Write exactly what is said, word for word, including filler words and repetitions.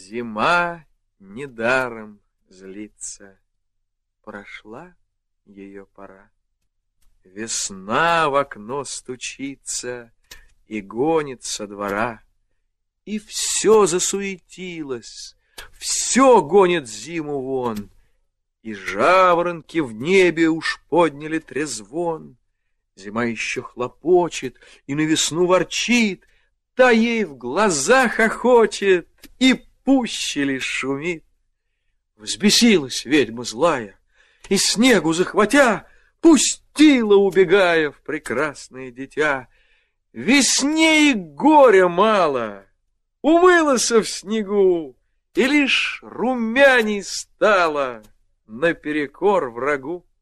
Зима недаром злится, прошла ее пора. Весна в окно стучится и гонит со двора, и все засуетилось, все гонит зиму вон, и жаворонки в небе уж подняли трезвон. Зима еще хлопочет и на весну ворчит, та ей в глазах охочет и пуще лишь шумит. Взбесилась ведьма злая, и снегу захватя, пустила, убегая, в прекрасное дитя. Весне и горя мало, умылась в снегу, и лишь румяней стала наперекор врагу.